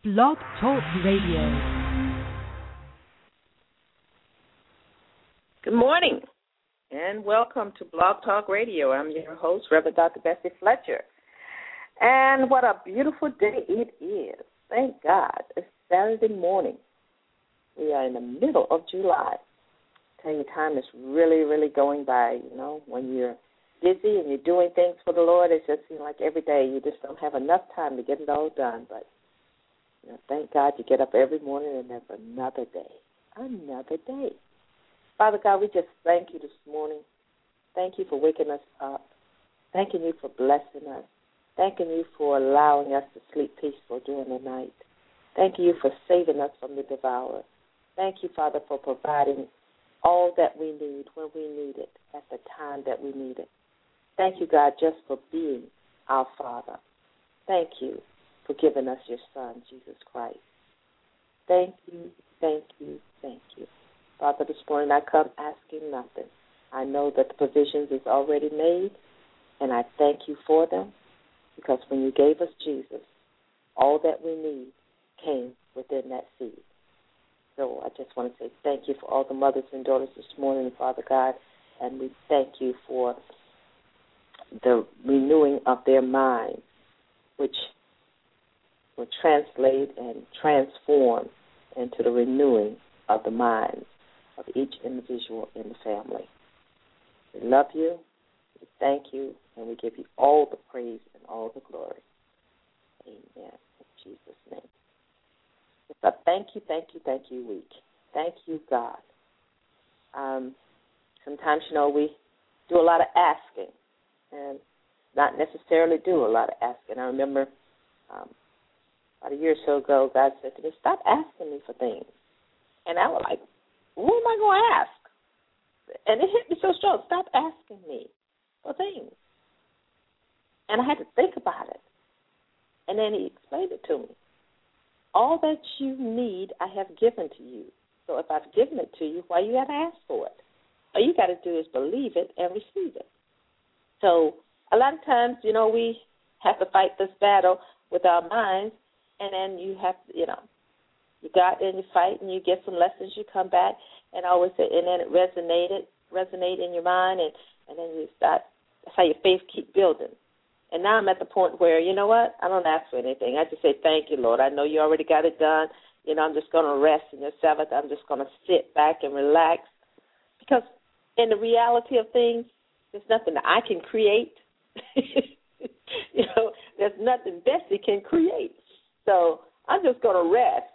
Blog Talk Radio. Good morning, and welcome to Blog Talk Radio. I'm your host, Reverend Dr. Bessie Fletcher. And what a beautiful day it is. Thank God. It's Saturday morning. We are in the middle of July. I tell you, time is really, really going by. You know, when you're busy and you're doing things for the Lord, it just seems like every day you just don't have enough time to get it all done. But, you know, thank God you get up every morning and there's another day. Another day. Father God, we just thank you this morning. Thank you for waking us up. Thanking you for blessing us. Thanking you for allowing us to sleep peaceful during the night. Thank you for saving us from the devourer. Thank you, Father, for providing all that we need when we need it at the time that we need it. Thank you, God, just for being our Father. Thank you for giving us your Son, Jesus Christ. Thank you, thank you, thank you. Father, this morning I come asking nothing. I know that the provisions is already made, and I thank you for them, because when you gave us Jesus, all that we need came within that seed. So I just want to say thank you for all the mothers and daughters this morning, Father God, and we thank you for the renewing of their minds, which will translate and transform into the renewing of the minds of each individual in the family. We love you, we thank you, and we give you all the praise and all the glory. Amen. In Jesus' name. It's a thank you week. Thank you, God. Sometimes, you know, we do a lot of asking and not necessarily do a lot of asking. I remember about a year or so ago, God said to me, stop asking me for things. And I was like, what am I going to ask? And it hit me so strong. Stop asking me for things. And I had to think about it. And then he explained it to me. All that you need, I have given to you. So if I've given it to you, why you got to ask for it? All you got to do is believe it and receive it. So a lot of times, you know, we have to fight this battle with our minds, and then you have to, you know, you go out there and you fight and you get some lessons, you come back, and I always say, and then it resonate in your mind, and then you start, that's how your faith keep building. And now I'm at the point where, you know what, I don't ask for anything. I just say, thank you, Lord. I know you already got it done. You know, I'm just going to rest in your Sabbath. I'm just going to sit back and relax. Because in the reality of things, there's nothing that I can create. You know, there's nothing Bessie can create. So I'm just going to rest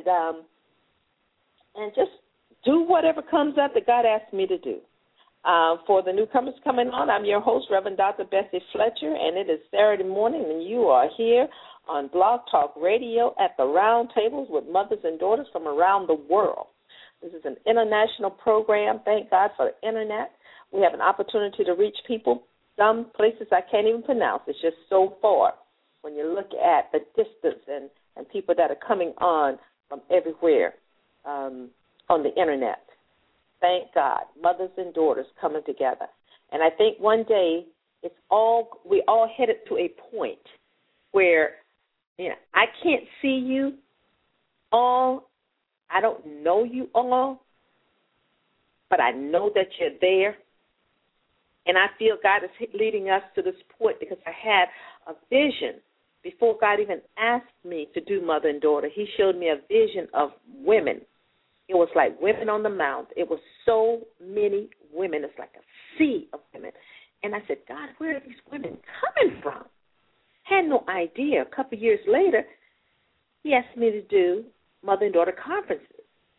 and just do whatever comes up that God asked me to do. For the newcomers coming on, I'm your host, Reverend Dr. Bessie Fletcher, and it is Saturday morning, and you are here on Blog Talk Radio at the Round Tables with mothers and daughters from around the world. This is an international program. Thank God for the Internet. We have an opportunity to reach people, some places I can't even pronounce. It's just so far when you look at the distance and people that are coming on from everywhere on the Internet. Thank God, mothers and daughters coming together. And I think one day we all headed to a point where, you know, I can't see you all. I don't know you all, but I know that you're there. And I feel God is leading us to this point because I had a vision before God even asked me to do mother and daughter. He showed me a vision of women. It was like women on the mount. It was so many women. It's like a sea of women. And I said, God, where are these women coming from? Had no idea. A couple of years later, he asked me to do mother and daughter conferences.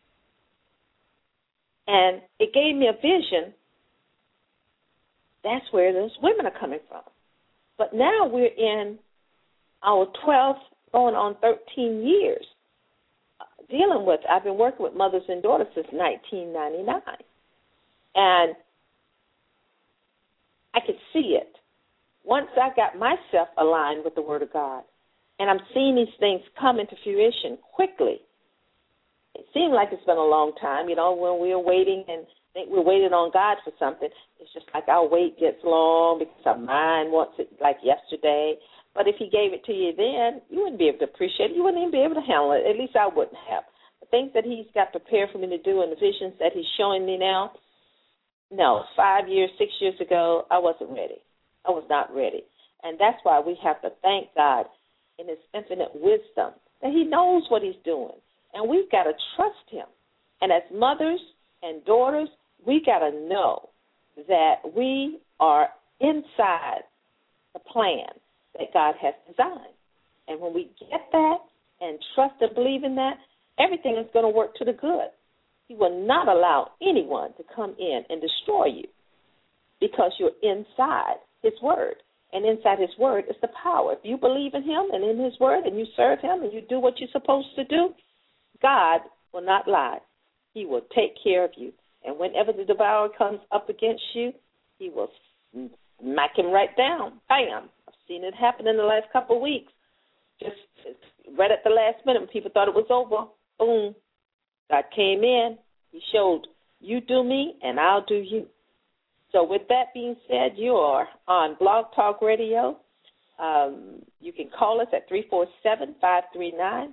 And it gave me a vision. That's where those women are coming from. But now we're in our 12th, going on 13 years. I've been working with mothers and daughters since 1999. And I could see it. Once I got myself aligned with the Word of God, and I'm seeing these things come into fruition quickly. It seemed like it's been a long time, you know, when we're waiting and think we're waiting on God for something. It's just like our wait gets long because our mind wants it like yesterday. But if he gave it to you then, you wouldn't be able to appreciate it. You wouldn't even be able to handle it. At least I wouldn't have. The things that he's got prepared for me to do and the visions that he's showing me now, no, 5 years, 6 years ago, I wasn't ready. I was not ready. And that's why we have to thank God in his infinite wisdom that he knows what he's doing. And we've got to trust him. And as mothers and daughters, we got to know that we are inside the plan that God has designed. And when we get that and trust and believe in that, everything is going to work to the good. He will not allow anyone to come in and destroy you because you're inside his word. And inside his word is the power. If you believe in him and in his word and you serve him and you do what you're supposed to do, God will not lie. He will take care of you. And whenever the devourer comes up against you, he will smack him right down. Bam. I've seen it happen in the last couple of weeks. Just right at the last minute when people thought it was over, boom. God came in. He showed, you do me and I'll do you. So with that being said, you are on Blog Talk Radio. You can call us at 347-539-5078.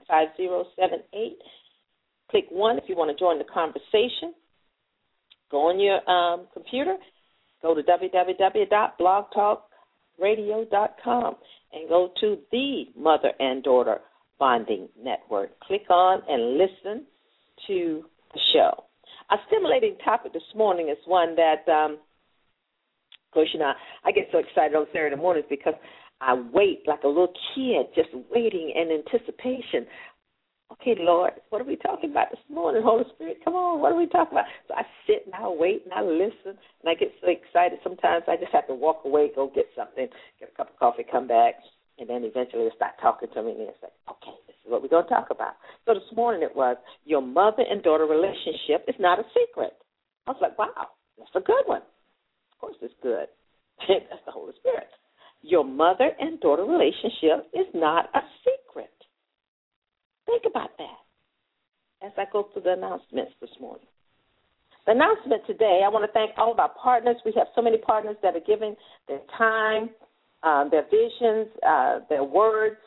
Click 1 if you want to join the conversation. Go on your computer. Go to www.blogtalkradio.com and go to the Mother and Daughter Bonding Network. Click on and listen to the show. Our stimulating topic this morning is one that, of course, you know, I get so excited on Saturday mornings because I wait like a little kid, just waiting in anticipation. Okay, Lord, what are we talking about this morning? Holy Spirit, come on, what are we talking about? So I sit and I wait and I listen, and I get so excited. Sometimes I just have to walk away, go get something, get a cup of coffee, come back, and then eventually they start talking to me, and they say, okay, this is what we're going to talk about. So this morning it was, your mother and daughter relationship is not a secret. I was like, wow, that's a good one. Of course it's good. That's the Holy Spirit. Your mother and daughter relationship is not a secret. Think about that as I go through the announcements this morning. The announcement today, I want to thank all of our partners. We have so many partners that are giving their time, their visions, their words,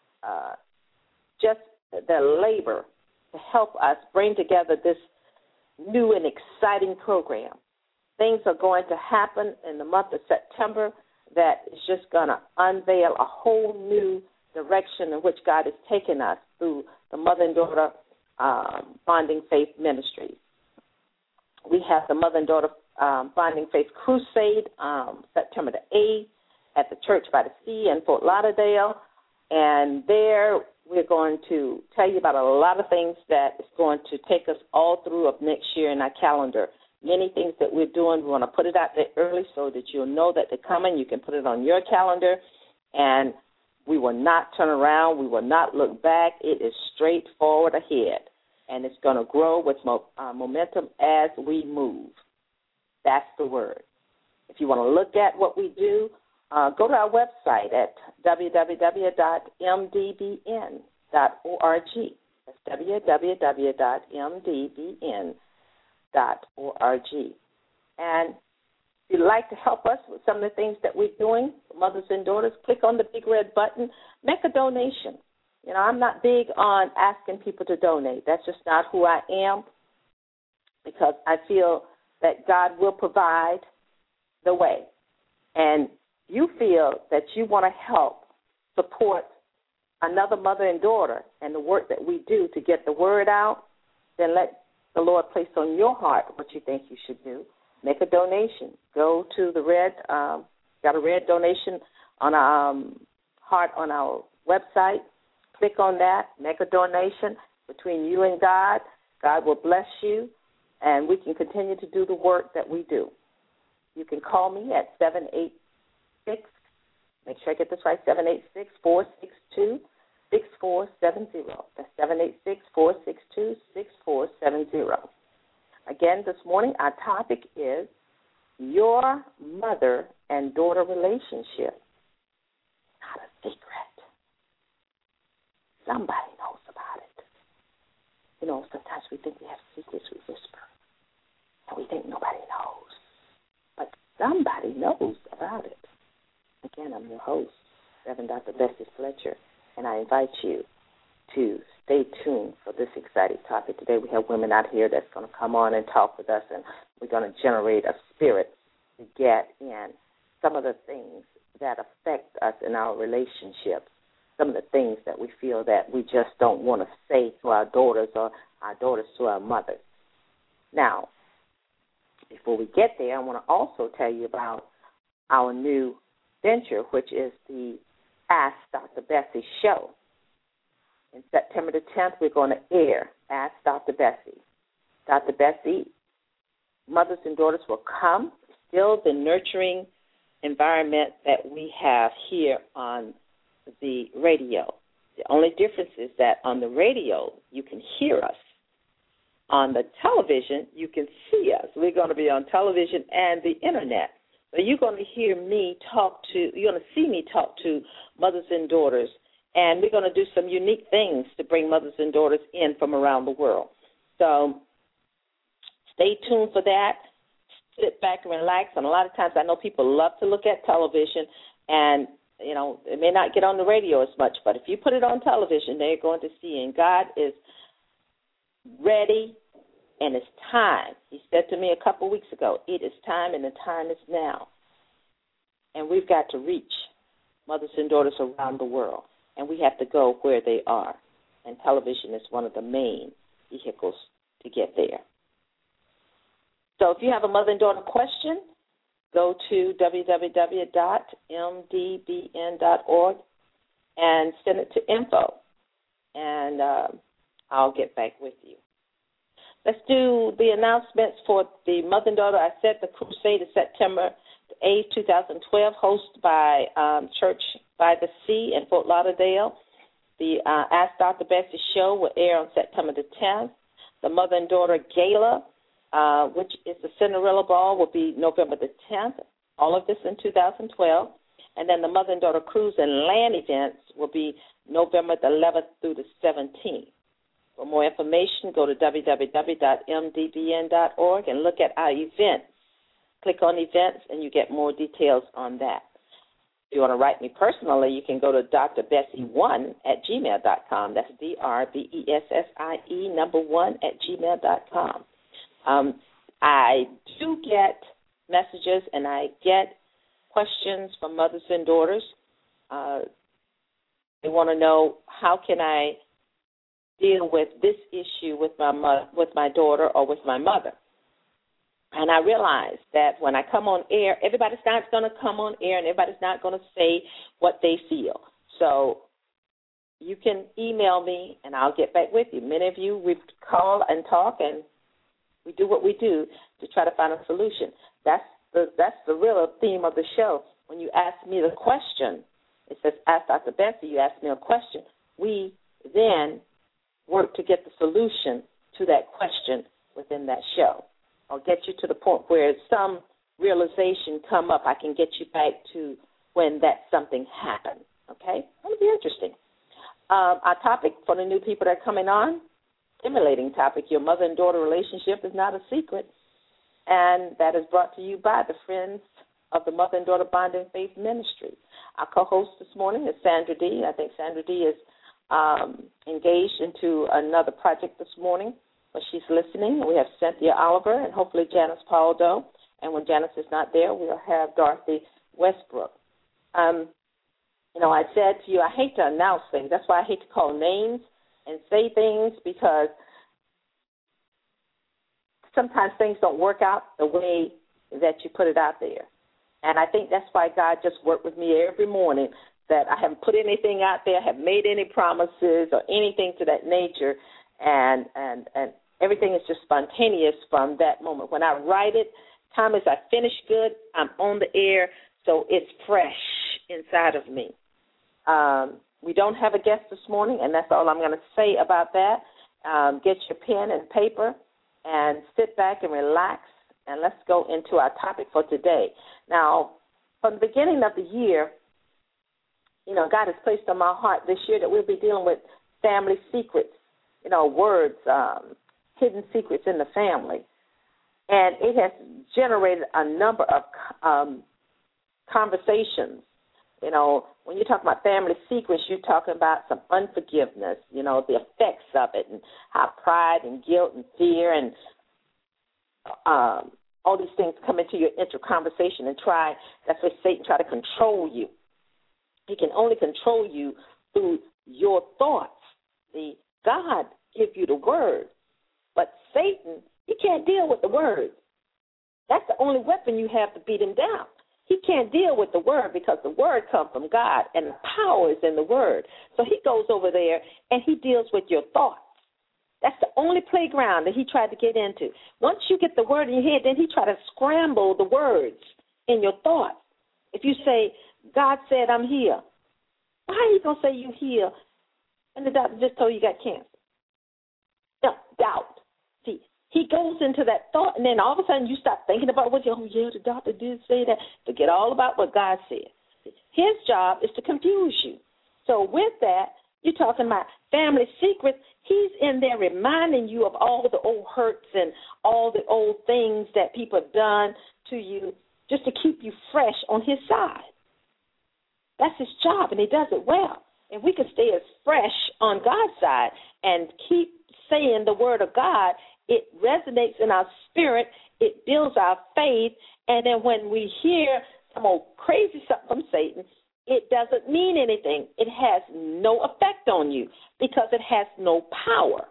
just their labor to help us bring together this new and exciting program. Things are going to happen in the month of September that is just going to unveil a whole new direction in which God has taken us through the Mother and Daughter Bonding Faith Ministries. We have the Mother and Daughter Bonding Faith Crusade September the 8th at the Church by the Sea in Fort Lauderdale. And there we're going to tell you about a lot of things that is going to take us all through of next year in our calendar. Many things that we're doing, we want to put it out there early so that you'll know that they're coming. You can put it on your calendar, and we will not turn around. We will not look back. It is straight forward ahead, and it's going to grow with momentum as we move. That's the word. If you want to look at what we do, go to our website at www.mdbn.org. That's www.mdbn.org. And if you'd like to help us with some of the things that we're doing, mothers and daughters, click on the big red button, make a donation. You know, I'm not big on asking people to donate. That's just not who I am, because I feel that God will provide the way. And you feel that you want to help support another mother and daughter and the work that we do to get the word out, then let the Lord place on your heart what you think you should do. Make a donation. Go to the red, got a red donation on our heart on our website. Click on that. Make a donation between you and God. God will bless you, and we can continue to do the work that we do. You can call me at 786, make sure I get this right, 786-462-6470. That's 786-462-6470. Again, this morning, our topic is your mother and daughter relationship. Not a secret. Somebody knows about it. You know, sometimes we think we have secrets, we whisper, and we think nobody knows. But somebody knows about it. Again, I'm your host, Reverend Dr. Bessie Fletcher, and I invite you to stay tuned for this exciting topic. Today we have women out here that's going to come on and talk with us, and we're going to generate a spirit to get in some of the things that affect us in our relationships, some of the things that we feel that we just don't want to say to our daughters or our daughters to our mothers. Now, before we get there, I want to also tell you about our new venture, which is the Ask Dr. Bessie show. In September the 10th, we're going to air Ask Dr. Bessie. Dr. Bessie, mothers and daughters will come, still the nurturing environment that we have here on the radio. The only difference is that on the radio, you can hear us. On the television, you can see us. We're going to be on television and the internet. So you're going to hear me you're going to see me talk to mothers and daughters, and we're going to do some unique things to bring mothers and daughters in from around the world. So stay tuned for that. Sit back and relax. And a lot of times I know people love to look at television, and, you know, it may not get on the radio as much, but if you put it on television, they're going to see. And God is ready, and it's time. He said to me a couple weeks ago, it is time, and the time is now. And we've got to reach mothers and daughters around the world, and we have to go where they are. And television is one of the main vehicles to get there. So if you have a mother and daughter question, go to www.mdbn.org and send it to info, and I'll get back with you. Let's do the announcements for the Mother and Daughter. I said the crusade is September 8, 2012, hosted by Church by the Sea in Fort Lauderdale. The Ask Dr. Bessie show will air on September the 10th. The Mother and Daughter Gala, which is the Cinderella Ball, will be November the 10th. All of this in 2012. And then the Mother and Daughter Cruise and Land events will be November the 11th through the 17th. For more information, go to www.mdbn.org and look at our events. Click on events, and you get more details on that. If you want to write me personally, you can go to drbessie1@gmail.com. That's DRBESSIE1@gmail.com. I do get messages, and I get questions from mothers and daughters. They want to know, how can I deal with this issue with my daughter or with my mother? And I realize that when I come on air, everybody's not going to come on air, and everybody's not going to say what they feel. So you can email me, and I'll get back with you. Many of you, we call and talk, and we do what we do to try to find a solution. That's the real theme of the show. When you ask me the question, it says, Ask Dr. Bessie, you ask me a question. We then work to get the solution to that question within that show. I'll get you to the point where some realization come up. I can get you back to when that something happened, okay? That'll be interesting. Our topic for the new people that are coming on, stimulating topic, your mother and daughter relationship is not a secret, and that is brought to you by the Friends of the Mother and Daughter Bonding Faith Ministry. Our co-host this morning is Sandra D. I think Sandra D. is engaged into another project this morning, but she's listening. We have Cynthia Oliver and hopefully Janice Paldo. And when Janice is not there, we'll have Dorothy Westbrook. I said to you, I hate to announce things. That's why I hate to call names and say things, because sometimes things don't work out the way that you put it out there. And I think that's why God just worked with me every morning, that I haven't put anything out there, haven't made any promises or anything to that nature, and everything is just spontaneous from that moment. When I write it, time as I finish good, I'm on the air, so it's fresh inside of me. We don't have a guest this morning, and that's all I'm going to say about that. Get your pen and paper and sit back and relax, and let's go into our topic for today. Now, from the beginning of the year, God has placed on my heart this year that we'll be dealing with family secrets, words, hidden secrets in the family. And it has generated a number of conversations You know, when you talk about family secrets, you're talking about some unforgiveness, you know, the effects of it, and how pride and guilt and fear and all these things come into your inter-conversation and that's where Satan try to control you. He can only control you through your thoughts. See, God gives you the word, but Satan, he can't deal with the word. That's the only weapon you have to beat him down. He can't deal with the word because the word comes from God, and the power is in the word. So he goes over there, and he deals with your thoughts. That's the only playground that he tried to get into. Once you get the word in your head, then he try to scramble the words in your thoughts. If you say, God said I'm here, how are you going to say you here and the doctor just told you got cancer? No, doubt. See, he goes into that thought, and then all of a sudden you start thinking about what the doctor did say that. Forget all about what God said. His job is to confuse you. So with that, you're talking about family secrets. He's in there reminding you of all the old hurts and all the old things that people have done to you just to keep you fresh on his side. That's his job, and he does it well. If we can stay as fresh on God's side and keep saying the word of God, it resonates in our spirit, it builds our faith, and then when we hear some old crazy stuff from Satan, it doesn't mean anything. It has no effect on you because it has no power.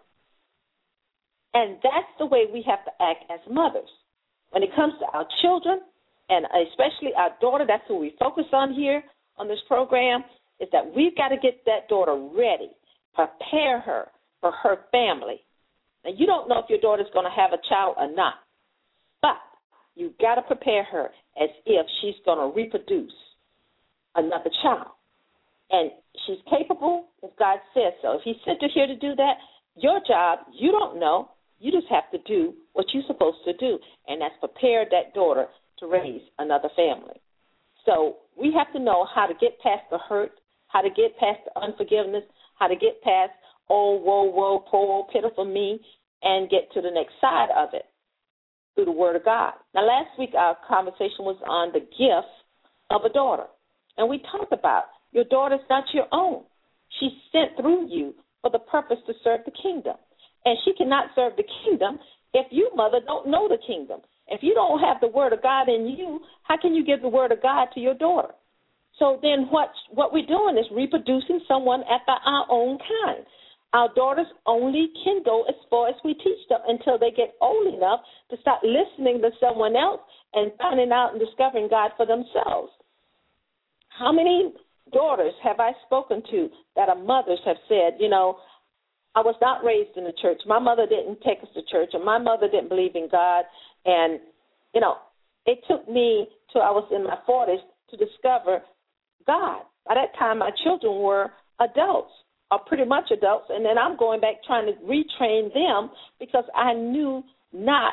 And that's the way we have to act as mothers. When it comes to our children, and especially our daughter, that's who we focus on here on this program, is that we've got to get that daughter ready, prepare her for her family. Now, you don't know if your daughter's going to have a child or not, but you've got to prepare her as if she's going to reproduce another child. And she's capable if God says so. If he sent her here to do that, your job, you don't know. You just have to do what you're supposed to do, and that's prepare that daughter to raise another family. So we have to know how to get past the hurt, how to get past the unforgiveness, how to get past, oh, woe, poor, pitiful me, and get to the next side of it through the word of God. Now, last week our conversation was on the gift of a daughter. And we talked about your daughter's not your own. She's sent through you for the purpose to serve the kingdom. And she cannot serve the kingdom if you, mother, don't know the kingdom. If you don't have the word of God in you, how can you give the word of God to your daughter? So then what we're doing is reproducing someone after our own kind. Our daughters only can go as far as we teach them until they get old enough to start listening to someone else and finding out and discovering God for themselves. How many daughters have I spoken to that are mothers have said, you know, I was not raised in the church. My mother didn't take us to church, and my mother didn't believe in God. And, you know, it took me till I was in my 40s to discover God. By that time, my children were adults, or pretty much adults, and then I'm going back trying to retrain them because I knew not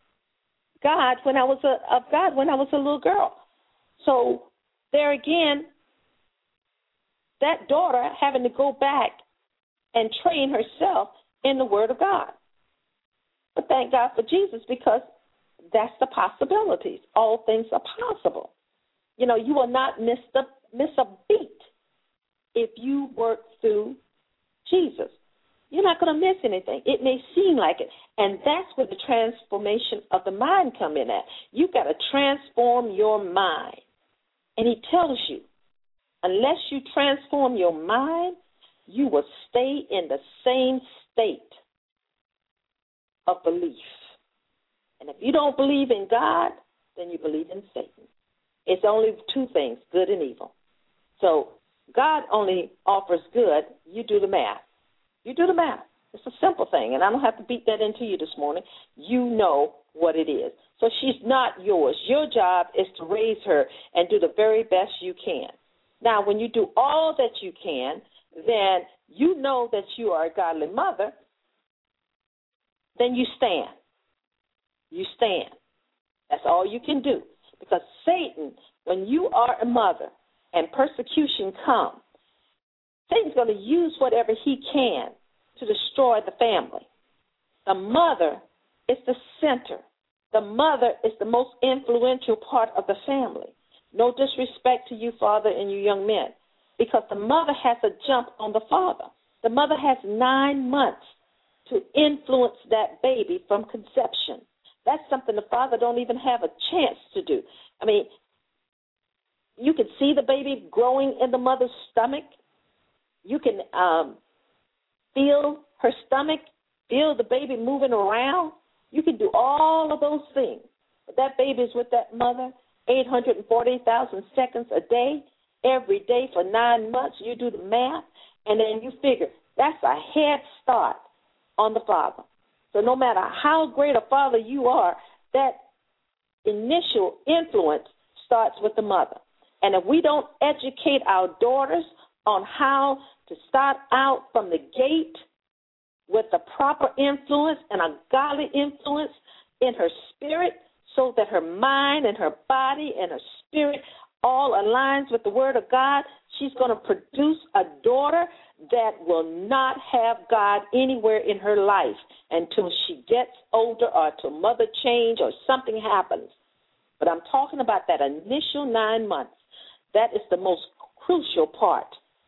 God when I was a little girl. So there again, that daughter having to go back and train herself in the Word of God. But thank God for Jesus because that's the possibilities. All things are possible. You know, you will not miss a beat if you work through Jesus. You're not going to miss anything. It may seem like it. And that's where the transformation of the mind come in at. You've got to transform your mind. And he tells you, unless you transform your mind, you will stay in the same state of belief. And if you don't believe in God, then you believe in Satan. It's only two things, good and evil. So God only offers good. You do the math. You do the math. It's a simple thing, and I don't have to beat that into you this morning. You know what it is. So she's not yours. Your job is to raise her and do the very best you can. Now, when you do all that you can, then you know that you are a godly mother, then you stand. You stand. That's all you can do. Because Satan, when you are a mother and persecution comes, Satan's going to use whatever he can to destroy the family. The mother is the center. The mother is the most influential part of the family. No disrespect to you, father, and you young men, because the mother has a jump on the father. The mother has 9 months to influence that baby from conception. That's something the father don't even have a chance to do. I mean, you can see the baby growing in the mother's stomach. You can feel her stomach, feel the baby moving around. You can do all of those things. But that baby is with that mother 840,000 seconds a day, every day for 9 months. You do the math, and then you figure that's a head start on the father. So no matter how great a father you are, that initial influence starts with the mother. And if we don't educate our daughters on how to start out from the gate with the proper influence and a godly influence in her spirit, so that her mind and her body and her spirit all aligns with the Word of God, she's going to produce a daughter that will not have God anywhere in her life until she gets older or till mother change or something happens. But I'm talking about that initial 9 months. That is the most crucial part.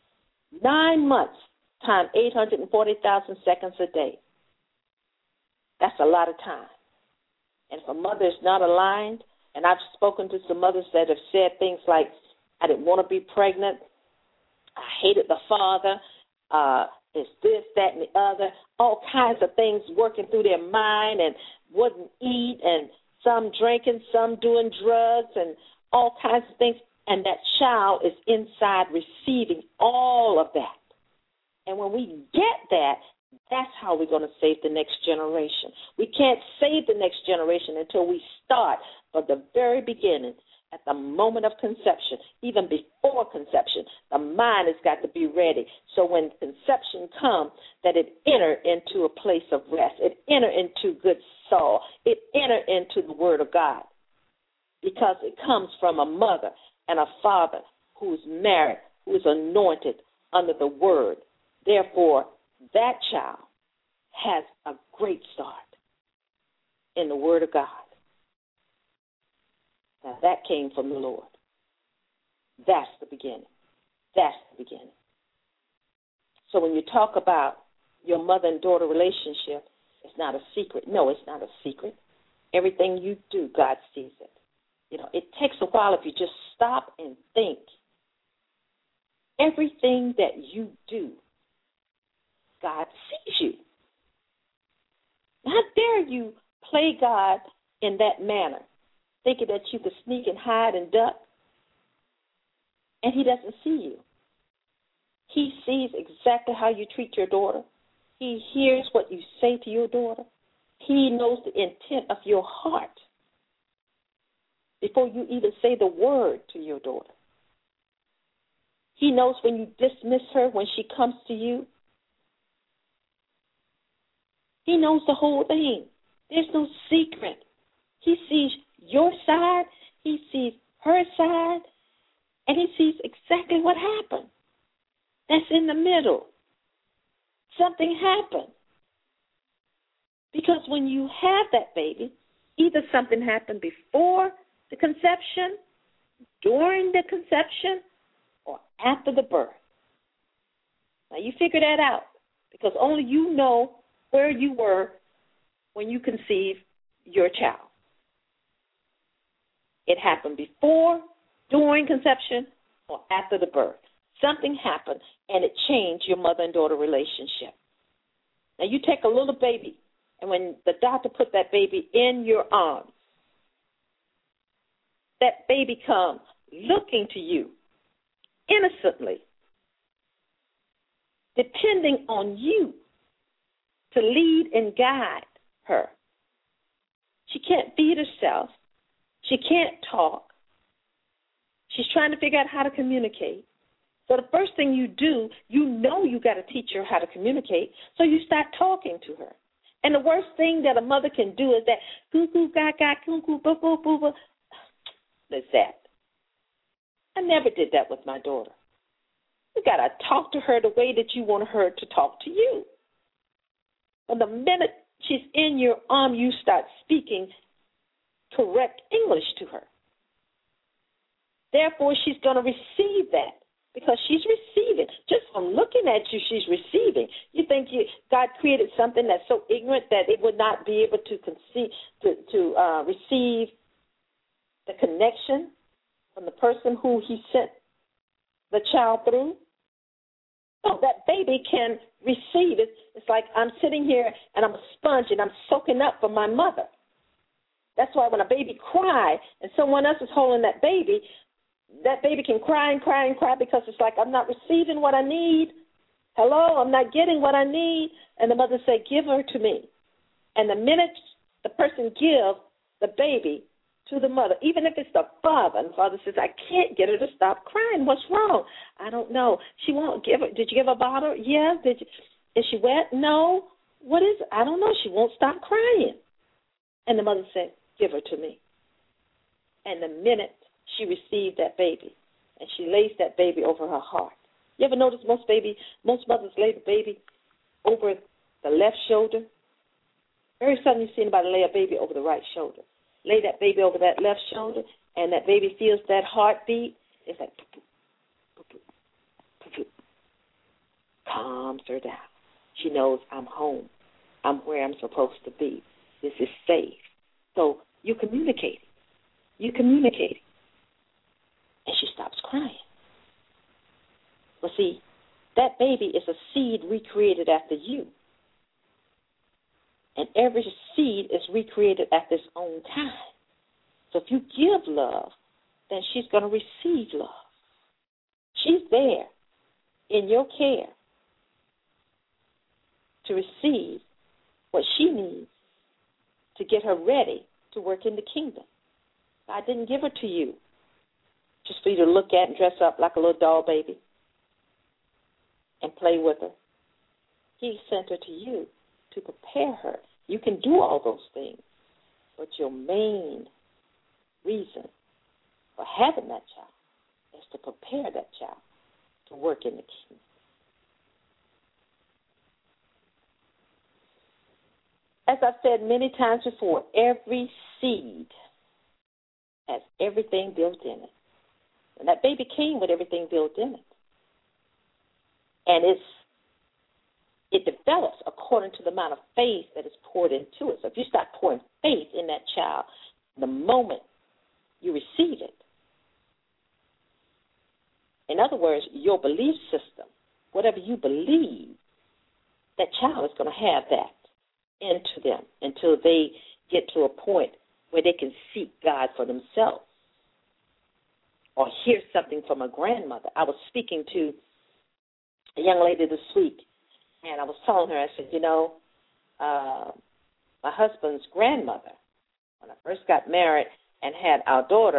9 months times 840,000 seconds a day. That's a lot of time. And if a mother is not aligned, and I've spoken to some mothers that have said things like, I didn't want to be pregnant, I hated the father, it's this, that, and the other, all kinds of things working through their mind, and wouldn't eat, and some drinking, some doing drugs, and all kinds of things. And that child is inside receiving all of that. And when we get that, that's how we're going to save the next generation. We can't save the next generation until we start from the very beginning, at the moment of conception, even before conception. The mind has got to be ready. So when conception comes, that it enter into a place of rest. It enter into good soul. It enter into the Word of God, because it comes from a mother and a father who's married, who's anointed under the Word. Therefore, that child has a great start in the Word of God. Now, that came from the Lord. That's the beginning. That's the beginning. So when you talk about your mother and daughter relationship, it's not a secret. No, it's not a secret. Everything you do, God sees it. You know, it takes a while if you just stop and think. Everything that you do, God sees you. How dare you play God in that manner, thinking that you could sneak and hide and duck, and He doesn't see you. He sees exactly how you treat your daughter. He hears what you say to your daughter. He knows the intent of your heart before you even say the word to your daughter. He knows when you dismiss her, when she comes to you. He knows the whole thing. There's no secret. He sees your side, He sees her side, and He sees exactly what happened. That's in the middle. Something happened. Because when you have that baby, either something happened before the conception, during the conception, or after the birth. Now, you figure that out, because only you know where you were when you conceived your child. It happened before, during conception, or after the birth. Something happened, and it changed your mother and daughter relationship. Now, you take a little baby, and when the doctor put that baby in your arms, that baby comes looking to you innocently, depending on you to lead and guide her. She can't feed herself. She can't talk. She's trying to figure out how to communicate. So the first thing you do, you know you got to teach her how to communicate, so you start talking to her. And the worst thing that a mother can do is that goo-goo, gaga, goo-goo, boo-boo, boo-boo. That's that. I never did that with my daughter. You got to talk to her the way that you want her to talk to you. And the minute she's in your arm, you start speaking correct English to her. Therefore, she's going to receive that because she's receiving. Just from looking at you, she's receiving. You think God created something that's so ignorant that it would not be able to receive the connection from the person who he sent the child through? No, that baby can receive it. It's like I'm sitting here and I'm a sponge and I'm soaking up from my mother. That's why when a baby cries and someone else is holding that baby can cry and cry and cry because it's like I'm not receiving what I need. Hello, I'm not getting what I need. And the mother said, give her to me. And the minute the person gives the baby to the mother, even if it's the father, and the father says, I can't get her to stop crying. What's wrong? I don't know. She won't give her. Did you give her a bottle? Yeah. Did you? Is she wet? No. What is it? I don't know. She won't stop crying. And the mother said, give her to me. And the minute she received that baby, and she lays that baby over her heart. You ever notice most mothers lay the baby over the left shoulder? Very seldom you see anybody lay a baby over the right shoulder. Lay that baby over that left shoulder, and that baby feels that heartbeat. It's like, calms her down. She knows I'm home. I'm where I'm supposed to be. This is safe. So you communicate. And she stops crying. Well, see, that baby is a seed recreated after you. And every seed is recreated at its own time. So if you give love, then she's going to receive love. She's there in your care to receive what she needs to get her ready to work in the kingdom. God didn't give her to you just for you to look at and dress up like a little doll baby and play with her. He sent her to you to prepare her. You can do all those things, but your main reason for having that child is to prepare that child to work in the kingdom. As I've said many times before, every seed has everything built in it. And that baby came with everything built in it. And it develops according to the amount of faith that is poured into it. So if you start pouring faith in that child, the moment you receive it, in other words, your belief system, whatever you believe, that child is going to have that into them until they get to a point where they can seek God for themselves or hear something from a grandmother. I was speaking to a young lady this week, and I was telling her, I said, my husband's grandmother, when I first got married and had our daughter,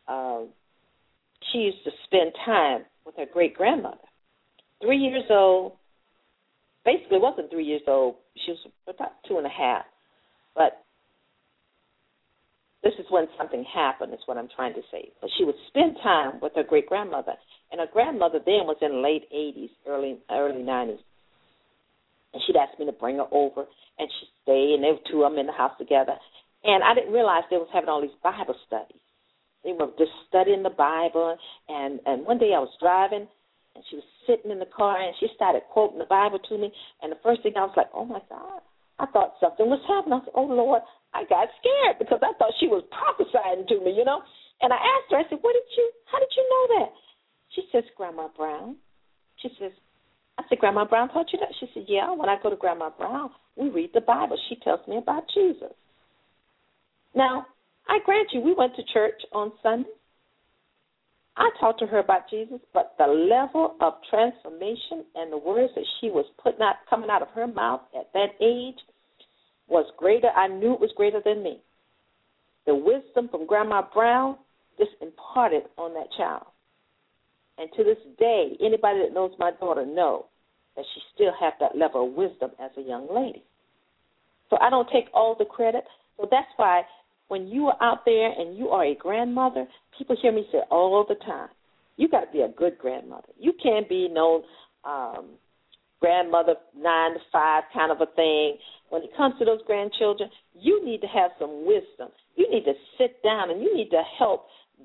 she used to spend time with her great-grandmother. 3 years old, basically wasn't 3 years old. She was about 2.5. But this is when something happened, is what I'm trying to say. But she would spend time with her great-grandmother, and her grandmother then was in the late 80s, early 90s. And she'd ask me to bring her over, and she'd stay, and there were two of them in the house together. And I didn't realize they was having all these Bible studies. They were just studying the Bible, and one day I was driving, and she was sitting in the car, and she started quoting the Bible to me, and the first thing I was like, oh, my God, I thought something was happening. I said, oh, Lord, I got scared because I thought she was prophesying to me, And I asked her, I said, how did you know that? She says, Grandma Brown. She says, I said, Grandma Brown taught you that? She said, yeah, when I go to Grandma Brown, we read the Bible. She tells me about Jesus. Now, I grant you, we went to church on Sunday. I talked to her about Jesus, but the level of transformation and the words that she was coming out of her mouth at that age was greater. I knew it was greater than me. The wisdom from Grandma Brown just imparted on that child. And to this day, anybody that knows my daughter knows that she still has that level of wisdom as a young lady. So I don't take all the credit. So that's why when you are out there and you are a grandmother, people hear me say all the time, you got to be a good grandmother. You can't be no grandmother 9 to 5 kind of a thing. When it comes to those grandchildren, you need to have some wisdom. You need to sit down and you need to help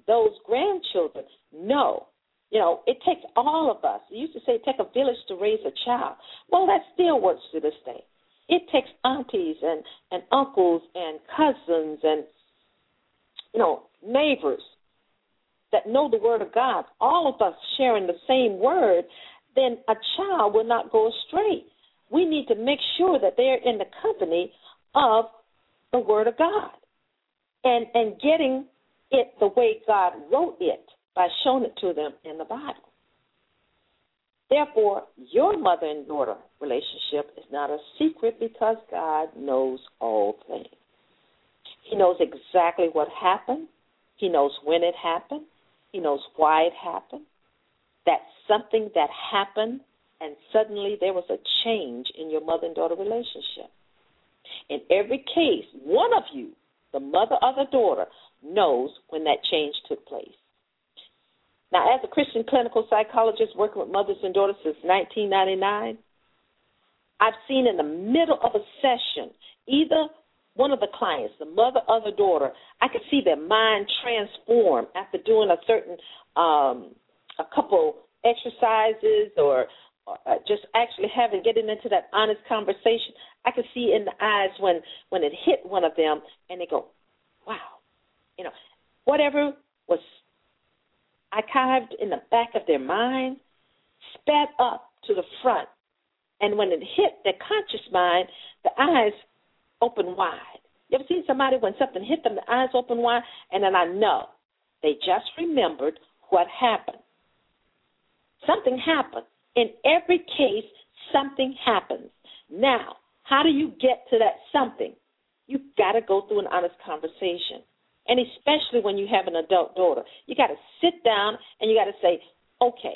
those grandchildren know. You know, it takes all of us. You used to say it takes a village to raise a child. Well, that still works to this day. It takes aunties and uncles and cousins and, you know, neighbors that know the Word of God, all of us sharing the same Word, then a child will not go astray. We need to make sure that they're in the company of the Word of God and getting it the way God wrote it by showing it to them in the Bible. Therefore, your mother and daughter relationship is not a secret because God knows all things. He knows exactly what happened. He knows when it happened. He knows why it happened. That's something that happened, and suddenly there was a change in your mother and daughter relationship. In every case, one of you, the mother or the daughter, knows when that change took place. Now, as a Christian clinical psychologist working with mothers and daughters since 1999, I've seen in the middle of a session, either one of the clients, the mother or the daughter, I could see their mind transform after doing a certain, a couple exercises or just actually getting into that honest conversation. I could see in the eyes when it hit one of them, and they go, wow. You know, whatever was archived in the back of their mind sped up to the front. And when it hit their conscious mind, the eyes open wide. You ever seen somebody when something hit them, the eyes open wide? And then I know they just remembered what happened. Something happened. In every case, something happens. Now, how do you get to that something? You've got to go through an honest conversation. And especially when you have an adult daughter, you got to sit down and you got to say, okay,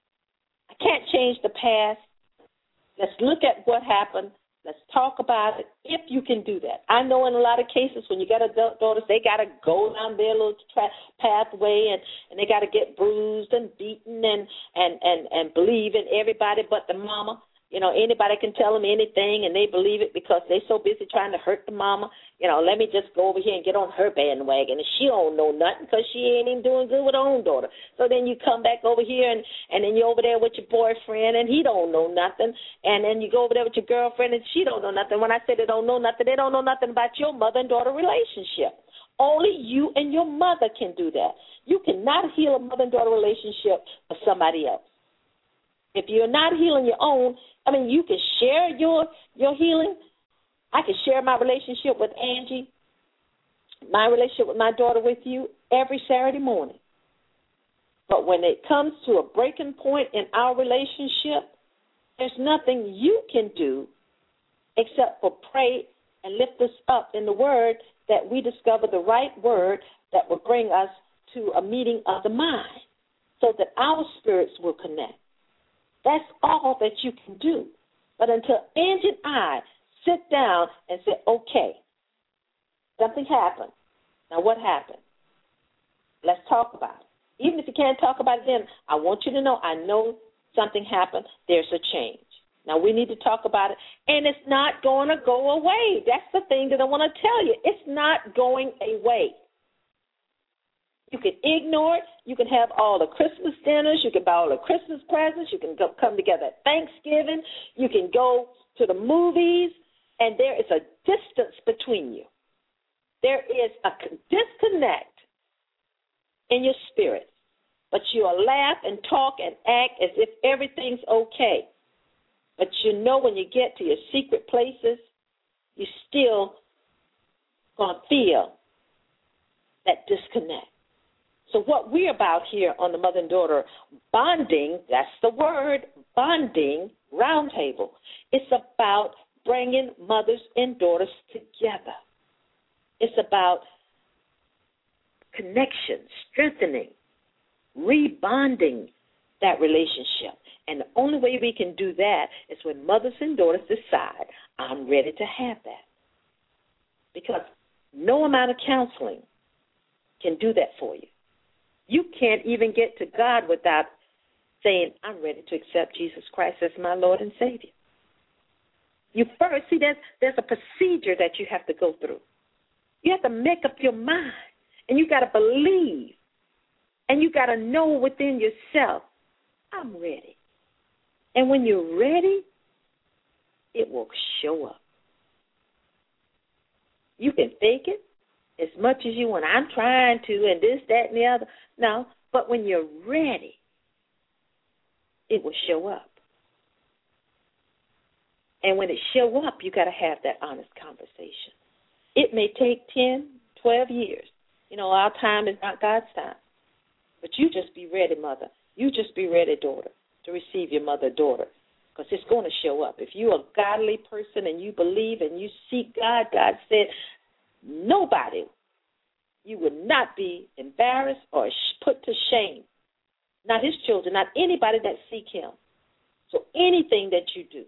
I can't change the past. Let's look at what happened. Let's talk about it, if you can do that. I know in a lot of cases when you got adult daughters, they got to go down their little pathway and they got to get bruised and beaten and believe in everybody but the mama. You know, anybody can tell them anything and they believe it because they're so busy trying to hurt the mama. You know, let me just go over here and get on her bandwagon. And she don't know nothing because she ain't even doing good with her own daughter. So then you come back over here and then you're over there with your boyfriend and he don't know nothing. And then you go over there with your girlfriend and she don't know nothing. When I say they don't know nothing about your mother and daughter relationship. Only you and your mother can do that. You cannot heal a mother and daughter relationship with somebody else. If you're not healing your own, I mean, you can share your healing. I can share my relationship with Angie, my relationship with my daughter with you every Saturday morning. But when it comes to a breaking point in our relationship, there's nothing you can do except for pray and lift us up in the Word that we discover the right word that will bring us to a meeting of the mind so that our spirits will connect. That's all that you can do. But until Angie and I sit down and say, okay, something happened. Now what happened? Let's talk about it. Even if you can't talk about it then, I want you to know, I know something happened. There's a change. Now we need to talk about it. And it's not going to go away. That's the thing that I want to tell you. It's not going away. You can ignore it. You can have all the Christmas dinners. You can buy all the Christmas presents. You can come together at Thanksgiving. You can go to the movies, and there is a distance between you. There is a disconnect in your spirit, but you'll laugh and talk and act as if everything's okay. But you know when you get to your secret places, you're still going to feel that disconnect. So what we're about here on the Mother and Daughter Bonding, that's the word, bonding roundtable. It's about bringing mothers and daughters together. It's about connection, strengthening, rebonding that relationship. And the only way we can do that is when mothers and daughters decide, I'm ready to have that. Because no amount of counseling can do that for you. You can't even get to God without saying, I'm ready to accept Jesus Christ as my Lord and Savior. You first, see, there's a procedure that you have to go through. You have to make up your mind, and you got to believe And you got to know within yourself, I'm ready. And when you're ready, it will show up. You can fake it as much as you want. I'm trying to, and this, that, and the other. No, but when you're ready, it will show up. And when it show up, you got to have that honest conversation. It may take 10, 12 years. You know, our time is not God's time. But you just be ready, mother. You just be ready, daughter, to receive your mother, daughter, because it's going to show up. If you're a godly person and you believe and you seek God, God said nobody, you would not be embarrassed or put to shame. Not his children, not anybody that seek him. So anything that you do,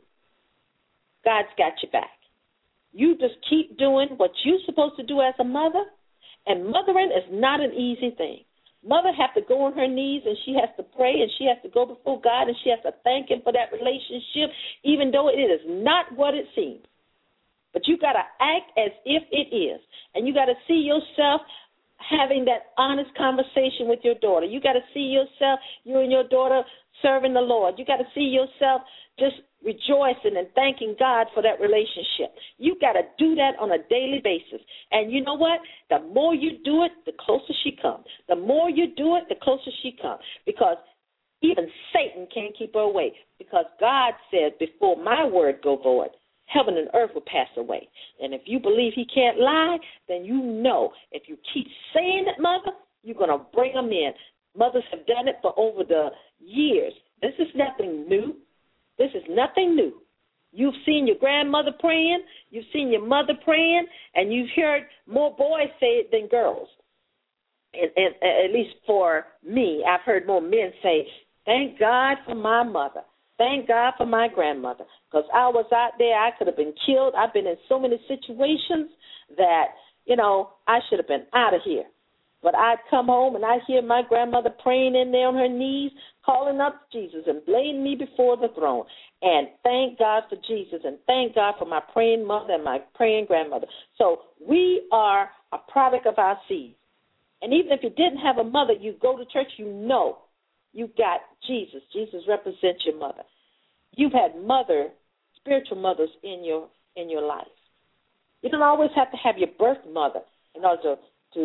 God's got your back. You just keep doing what you're supposed to do as a mother, and mothering is not an easy thing. Mother has to go on her knees, and she has to pray, and she has to go before God, and she has to thank him for that relationship, even though it is not what it seems. But you got to act as if it is, and you got to see yourself having that honest conversation with your daughter. You got to see yourself, you and your daughter, serving the Lord. You got to see yourself just rejoicing and thanking God for that relationship. You got to do that on a daily basis. And you know what? The more you do it, the closer she comes. The more you do it, the closer she comes. Because even Satan can't keep her away. Because God said, before my word go void, heaven and earth will pass away. And if you believe he can't lie, then you know if you keep saying it, mother, you're going to bring them in. Mothers have done it for over the years. This is nothing new. This is nothing new. You've seen your grandmother praying, you've seen your mother praying, and you've heard more boys say it than girls. And at least for me, I've heard more men say, thank God for my mother. Thank God for my grandmother. Because I was out there, I could have been killed. I've been in so many situations that, you know, I should have been out of here. But I'd come home and I'd hear my grandmother praying in there on her knees, calling up Jesus and laying me before the throne. And thank God for Jesus and thank God for my praying mother and my praying grandmother. So we are a product of our seed. And even if you didn't have a mother, you go to church, you know you got Jesus. Jesus represents your mother. You've had spiritual mothers in your life. You don't always have to have your birth mother in order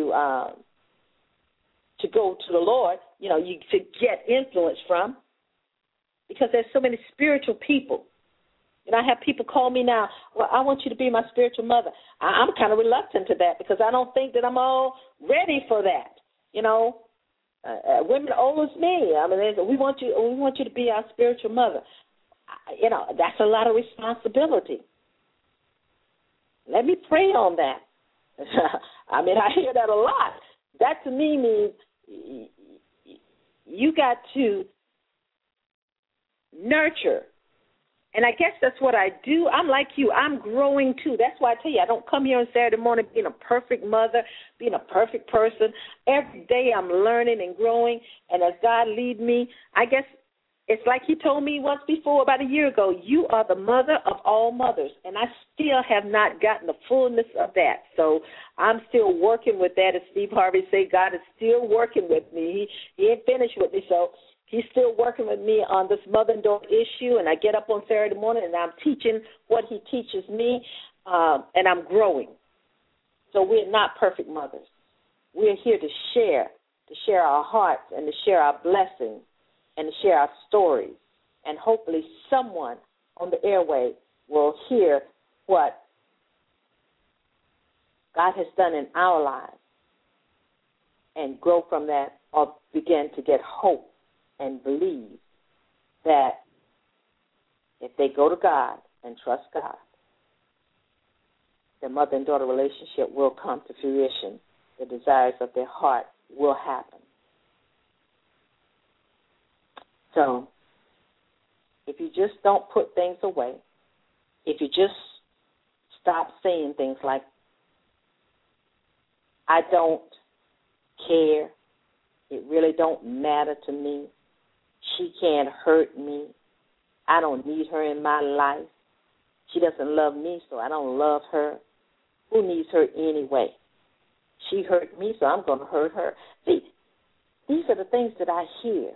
to go to the Lord, you know, you to get influence from, because there's so many spiritual people. And I have people call me now, well, I want you to be my spiritual mother. I'm kind of reluctant to that because I don't think that I'm all ready for that. You know, women older than me, I mean, we want you to be our spiritual mother. You know, that's a lot of responsibility. Let me pray on that. I mean, I hear that a lot. That to me means you got to nurture. And I guess that's what I do. I'm like you. I'm growing, too. That's why I tell you, I don't come here on Saturday morning being a perfect mother, being a perfect person. Every day I'm learning and growing. And as God leads me, I guess it's like he told me once before, about a year ago, you are the mother of all mothers. And I still have not gotten the fullness of that. So I'm still working with that. As Steve Harvey said, God is still working with me. He ain't finished with me. So he's still working with me on this mother and daughter issue. And I get up on Saturday morning and I'm teaching what he teaches me, and I'm growing. So we're not perfect mothers. We're here to share our hearts and to share our blessings, and to share our stories. And hopefully someone on the airway will hear what God has done in our lives and grow from that, or begin to get hope and believe that if they go to God and trust God, their mother and daughter relationship will come to fruition. The desires of their heart will happen. So if you just don't put things away, if you just stop saying things like, I don't care, it really don't matter to me, she can't hurt me, I don't need her in my life, she doesn't love me, so I don't love her, who needs her anyway? She hurt me, so I'm going to hurt her. See, These are the things that I hear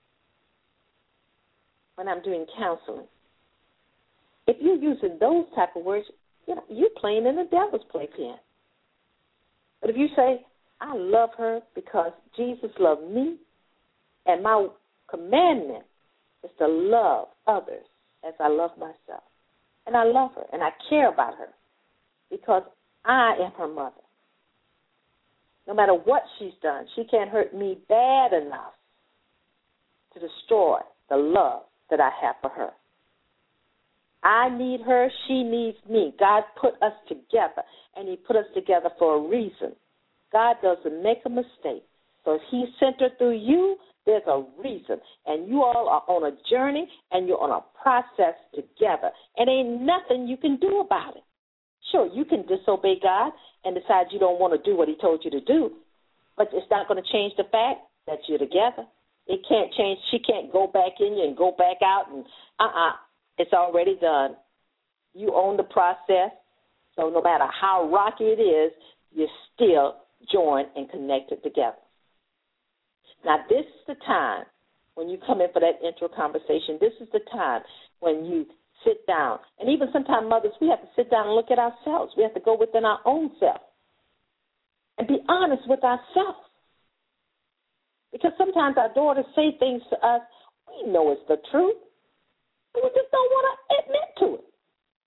when I'm doing counseling. If you're using those type of words, you're playing in the devil's playpen. But if you say, I love her because Jesus loved me, and my commandment is to love others as I love myself. And I love her, and I care about her because I am her mother. No matter what she's done, she can't hurt me bad enough to destroy the love that I have for her. I need her, she needs me. God put us together, and he put us together for a reason. God doesn't make a mistake. So if he sent her through you, there's a reason. And you all are on a journey, and you're on a process together. And ain't nothing you can do about it. Sure, you can disobey God and decide you don't want to do what he told you to do, but it's not going to change the fact that you're together. It can't change. She can't go back in you and go back out. And it's already done. You own the process. So no matter how rocky it is, you're still joined and connected together. Now, this is the time when you come in for that intro conversation. This is the time when you sit down. And even sometimes, mothers, we have to sit down and look at ourselves. We have to go within our own self and be honest with ourselves. Because sometimes our daughters say things to us, we know it's the truth, but we just don't want to admit to it.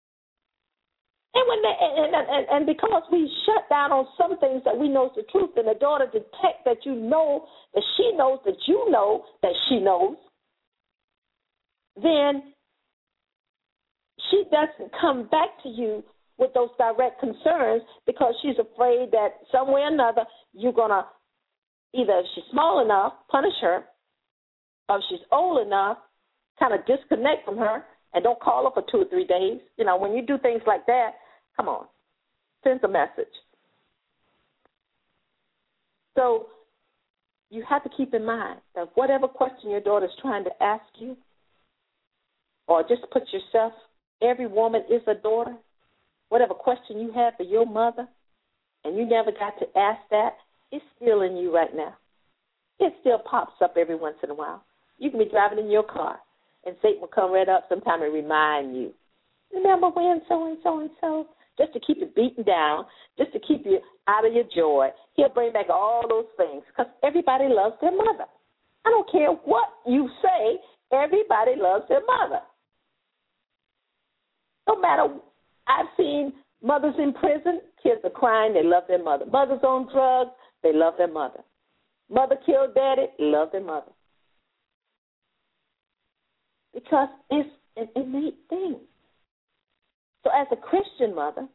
And because we shut down on some things that we know is the truth, and the daughter detects that you know that she knows that you know that she knows, then she doesn't come back to you with those direct concerns because she's afraid that some way or another you're going to, either if she's small enough, punish her, or if she's old enough, kind of disconnect from her and don't call her for 2 or 3 days. When you do things like that, come on, send a message. So you have to keep in mind that whatever question your daughter is trying to ask you, or just put yourself, every woman is a daughter. Whatever question you have for your mother, and you never got to ask that, it's still in you right now. It still pops up every once in a while. You can be driving in your car, and Satan will come right up sometime and remind you, remember when so-and-so, just to keep you beaten down, just to keep you out of your joy. He'll bring back all those things because everybody loves their mother. I don't care what you say, everybody loves their mother. No matter, I've seen mothers in prison, kids are crying, they love their mother. Mothers on drugs, they love their mother. Mother killed daddy, love their mother. Because it's an innate thing. So as a Christian mother,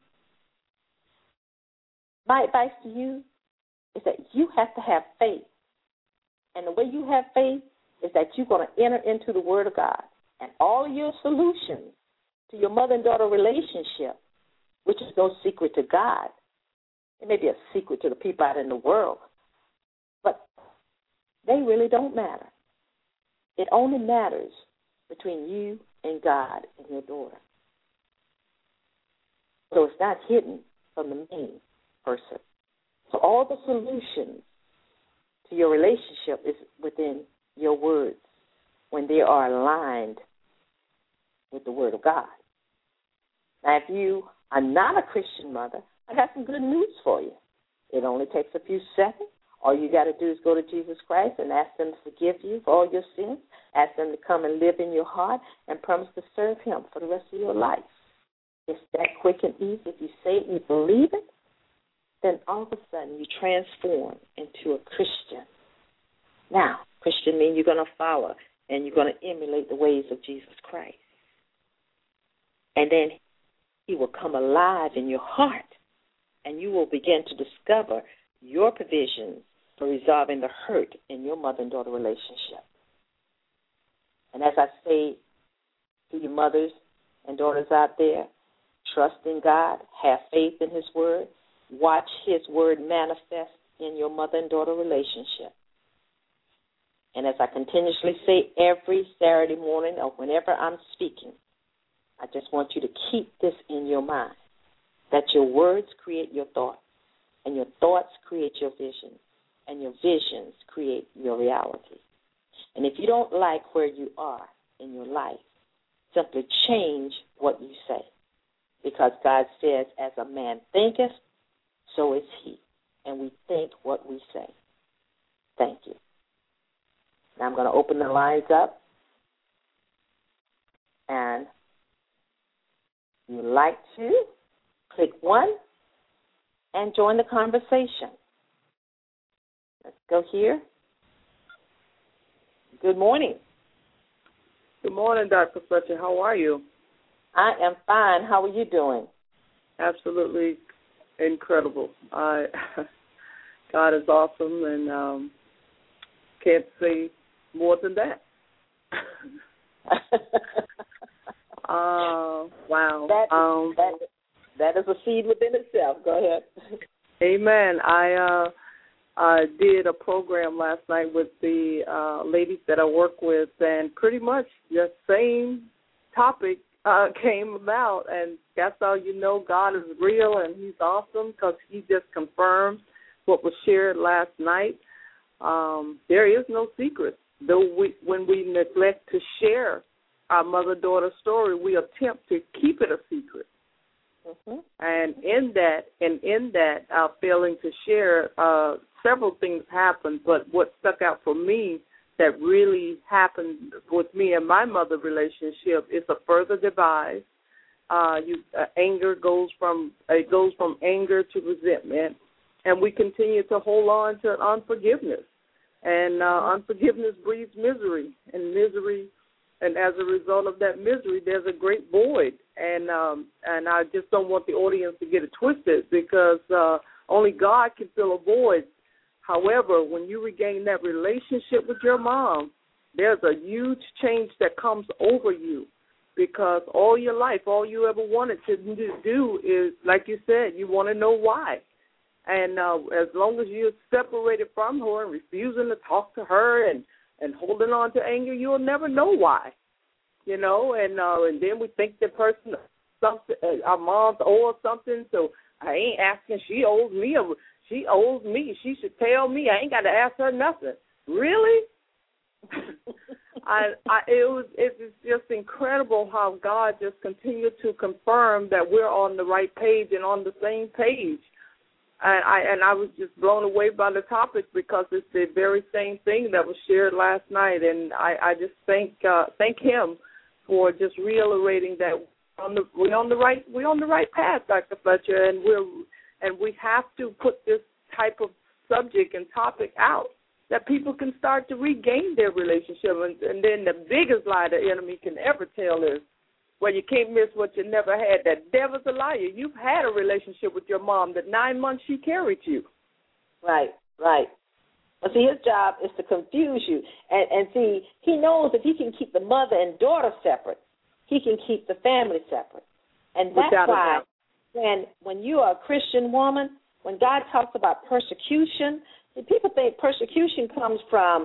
my advice to you is that you have to have faith. And the way you have faith is that you're going to enter into the Word of God. And all your solutions to your mother and daughter relationship, which is no secret to God. It may be a secret to the people out in the world, but they really don't matter. It only matters between you and God and your daughter. So it's not hidden from the main person. So all the solutions to your relationship is within your words when they are aligned with the Word of God. Now, if you are not a Christian mother, I got some good news for you. It only takes a few seconds. All you got to do is go to Jesus Christ and ask Him to forgive you for all your sins. Ask Him to come and live in your heart and promise to serve Him for the rest of your life. It's that quick and easy. If you say it and you believe it, then all of a sudden you transform into a Christian. Now, Christian means you're going to follow and you're going to emulate the ways of Jesus Christ. And then He will come alive in your heart, and you will begin to discover your provisions for resolving the hurt in your mother and daughter relationship. And as I say to you mothers and daughters out there, trust in God, have faith in His Word, watch His Word manifest in your mother and daughter relationship. And as I continuously say every Saturday morning or whenever I'm speaking, I just want you to keep this in your mind, that your words create your thoughts, and your thoughts create your vision, and your visions create your reality. And if you don't like where you are in your life, simply change what you say. Because God says, as a man thinketh, so is he. And we think what we say. Thank you. Now I'm going to open the lines up. And if you'd like to, click 1 and join the conversation. Let's go here. Good morning. Good morning, Dr. Fletcher. How are you? I am fine. How are you doing? Absolutely incredible. God is awesome, and can't say more than that. Wow. That is a seed within itself. Go ahead. Amen. I did a program last night with the ladies that I work with, and pretty much the same topic came about, and that's how you know God is real and he's awesome, because he just confirms what was shared last night. There is no secret. Though when we neglect to share our mother-daughter story, we attempt to keep it a secret. Mm-hmm. And in that, failing to share, several things happened. But what stuck out for me that really happened with me and my mother relationship is a further divide. Anger goes from anger to resentment, and we continue to hold on to unforgiveness. And unforgiveness breeds misery, and as a result of that misery, there's a great void. And I just don't want the audience to get it twisted, because only God can fill a void. However, when you regain that relationship with your mom, there's a huge change that comes over you, because all your life, all you ever wanted to do is, like you said, you want to know why. And as long as you're separated from her and refusing to talk to her and holding on to anger, you'll never know why, you know. And then we think the person, something, our moms owe us something, so I ain't asking. She owes me. She owes me. She should tell me. I ain't got to ask her nothing. Really? It's just incredible how God just continued to confirm that we're on the right page and on the same page. And I was just blown away by the topic, because it's the very same thing that was shared last night. And I just thank him for just reiterating that we're on the right path, Dr. Fletcher, and we have to put this type of subject and topic out, that people can start to regain their relationship. And then the biggest lie the enemy can ever tell is, well, you can't miss what you never had. That devil's a liar. You've had a relationship with your mom that 9 months she carried you. Right. Well, see, his job is to confuse you. And see, he knows if he can keep the mother and daughter separate, he can keep the family separate. And that's why when you are a Christian woman, when God talks about persecution, people think persecution comes from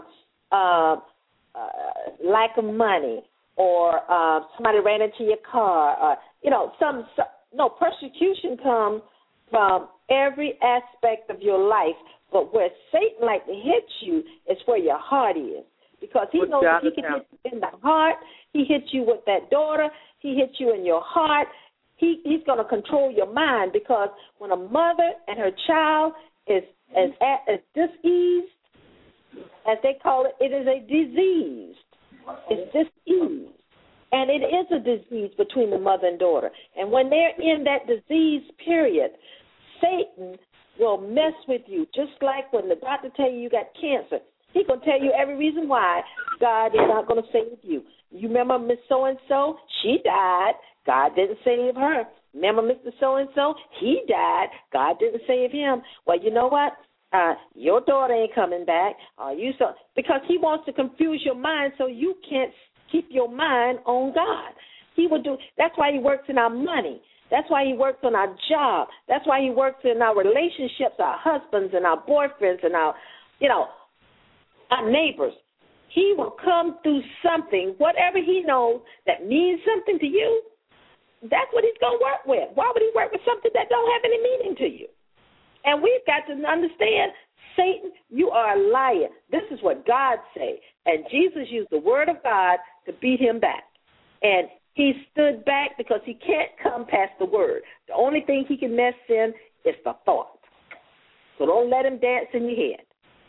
lack of money, or somebody ran into your car, no, persecution comes from every aspect of your life, but where Satan likes to hit you is where your heart is, because he knows if he can hit you in the heart, he hits you with that daughter, he hits you in your heart, he's going to control your mind, because when a mother and her child is diseased, as they call it, it is a disease. It's disease. And it is a disease between the mother and daughter. And when they're in that disease period, Satan will mess with you, just like when the doctor tell you got cancer. He's going to tell you every reason why God is not going to save you. You remember Miss So-and-so? She died. God didn't save her. Remember Mr. So-and-so? He died. God didn't save him. Well, you know what? Your daughter ain't coming back. Because he wants to confuse your mind so you can't keep your mind on God. That's why he works in our money. That's why he works on our job. That's why he works in our relationships, our husbands and our boyfriends and our neighbors. He will come through something, whatever he knows that means something to you, that's what he's going to work with. Why would he work with something that don't have any meaning to you? And we've got to understand Satan, you are a liar. This is what God say. And Jesus used the word of God to beat him back. And he stood back because he can't come past the word. The only thing he can mess in is the thought. So don't let him dance in your head.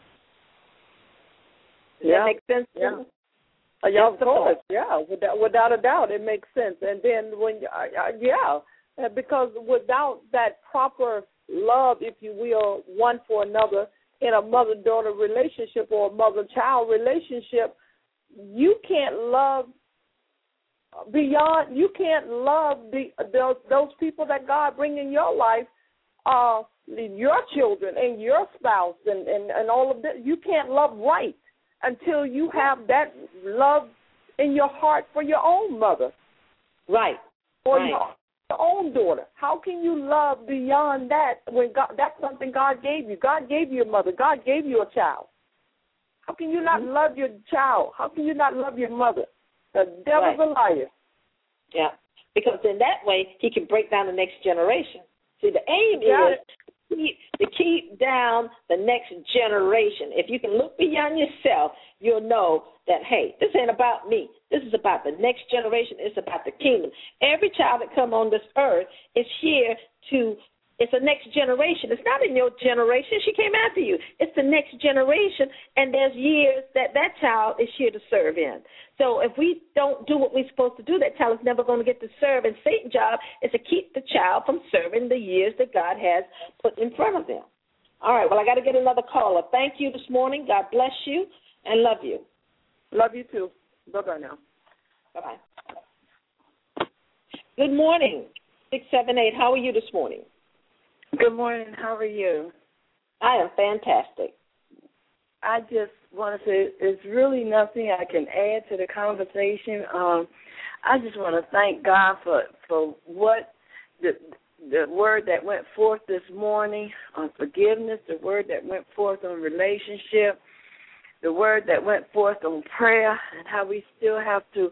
Does that make sense? Yeah. Yeah, of course. Yeah, without a doubt, it makes sense. And then because without that proper love, if you will, one for another in a mother-daughter relationship or a mother-child relationship, you can't love beyond. You can't love those people that God bring in your life, your children and your spouse and all of that. You can't love right until you have that love in your heart for your own mother. Right. Or your own daughter. How can you love beyond that when that's something God gave you? God gave you a mother. God gave you a child. How can you not love your child? How can you not love your mother? The devil's a liar. Yeah, because in that way he can break down the next generation. See, the aim is to keep down the next generation. If you can look beyond yourself, you'll know that, hey, this ain't about me. This is about the next generation. It's about the kingdom. Every child that come on this earth is here it's the next generation. It's not in your generation. She came after you. It's the next generation, and there's years that child is here to serve in. So if we don't do what we're supposed to do, that child is never going to get to serve. And Satan's job is to keep the child from serving the years that God has put in front of them. All right, well, I got to get another caller. Thank you this morning. God bless you and love you. Love you too. Bye-bye now. Bye-bye. Good morning, 678. How are you this morning? Good morning. How are you? I am fantastic. I just want to say there's really nothing I can add to the conversation. I just want to thank God for what the word that went forth this morning on forgiveness, the word that went forth on relationship, the word that went forth on prayer, and how we still have to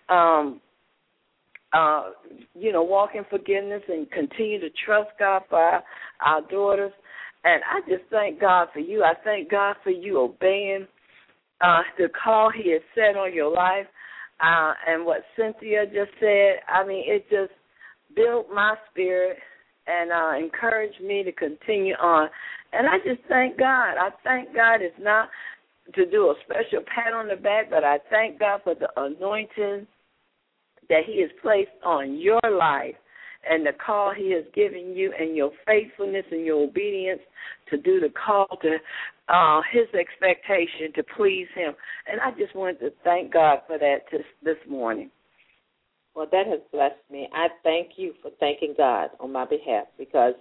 walk in forgiveness and continue to trust God for our daughters. And I just thank God for you. I thank God for you obeying the call he has set on your life. And what Cynthia just said, I mean, it just built my spirit and encouraged me to continue on. And I just thank God. I thank God. It's not to do a special pat on the back, but I thank God for the anointing that he has placed on your life and the call he has given you and your faithfulness and your obedience to do the call to his expectation to please him. And I just wanted to thank God for that this morning. Well, that has blessed me. I thank you for thanking God on my behalf, because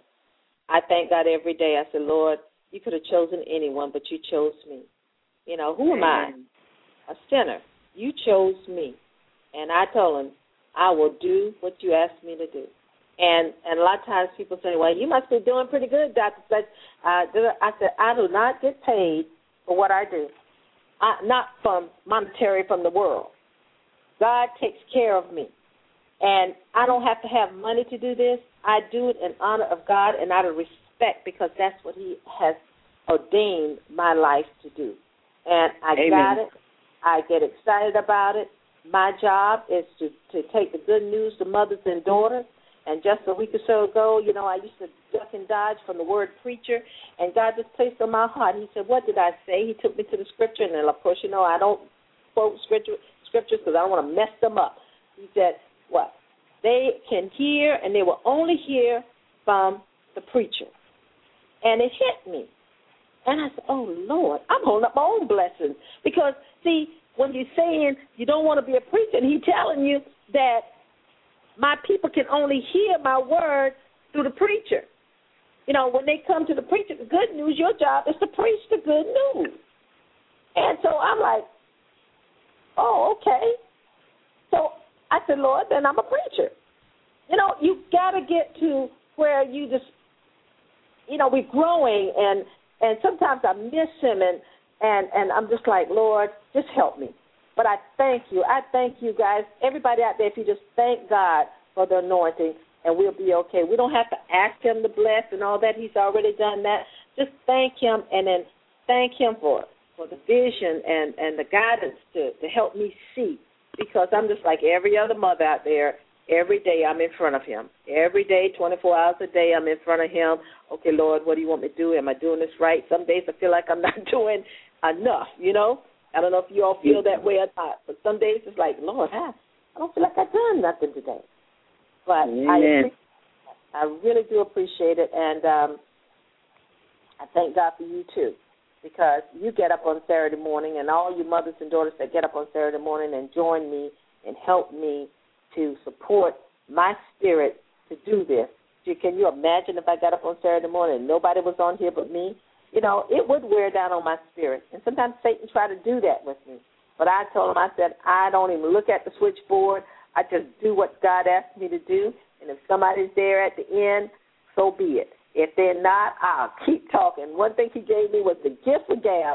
I thank God every day. I said, Lord, you could have chosen anyone, but you chose me. You know, who am I? A sinner. You chose me. And I told him, I will do what you asked me to do. And a lot of times people say, well, you must be doing pretty good, Dr. Fletcher. I said, I do not get paid for what I do, not from monetary from the world. God takes care of me. And I don't have to have money to do this. I do it in honor of God and out of respect, because that's what he has ordained my life to do. And I got it. I get excited about it. My job is to take the good news to mothers and daughters. And just a week or so ago, you know, I used to duck and dodge from the word preacher, and God just placed on my heart. He said, what did I say? He took me to the scripture, and then, of course, you know, I don't quote scriptures because I don't want to mess them up. He said, what? They can hear, and they will only hear from the preacher. And it hit me. And I said, oh, Lord, I'm holding up my own blessings. Because, see, when you're saying you don't want to be a preacher, and he's telling you that my people can only hear my word through the preacher. You know, when they come to the preacher, the good news, your job is to preach the good news. And so I'm like, oh, okay. So I said, Lord, then I'm a preacher. You know, you got to get to where you just, you know, we're growing, and sometimes I miss him, and I'm just like, Lord, just help me. But I thank you. I thank you guys, everybody out there, if you just thank God for the anointing, and we'll be okay. We don't have to ask him to bless and all that. He's already done that. Just thank him and then thank him for the vision and the guidance to help me see, because I'm just like every other mother out there. Every day I'm in front of him. Every day, 24 hours a day, I'm in front of him. Okay, Lord, what do you want me to do? Am I doing this right? Some days I feel like I'm not doing enough, you know. I don't know if you all feel that way or not, but some days it's like, Lord, I don't feel like I've done nothing today. But I really do appreciate it, and I thank God for you, too, because you get up on Saturday morning, and all you mothers and daughters that get up on Saturday morning and join me and help me to support my spirit to do this. Can you imagine if I got up on Saturday morning and nobody was on here but me? You know, it would wear down on my spirit. And sometimes Satan tried to do that with me. But I told him, I said, I don't even look at the switchboard. I just do what God asked me to do. And if somebody's there at the end, so be it. If they're not, I'll keep talking. One thing he gave me was the gift of gab.